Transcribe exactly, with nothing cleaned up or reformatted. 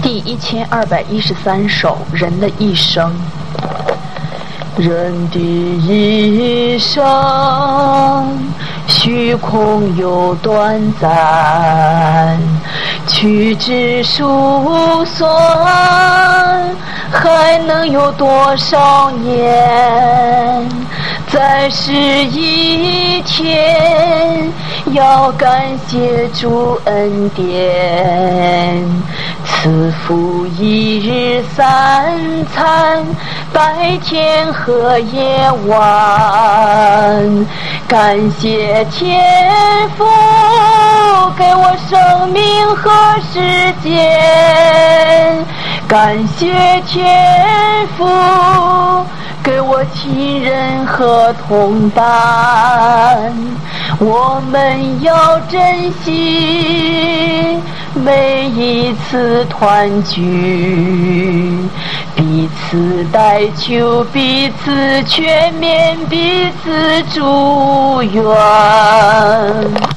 第一千二百一十三首《人的一生》。人的一生，虚空又短暂，屈指数算，还能有多少年？再是一天，要感谢主恩典，赐福一日三餐，白天和夜晚。感谢天父给我生命和时间，感谢天父给我亲人和同伴。我们要珍惜每一次团聚，彼此代求，彼此劝勉，彼此祝愿。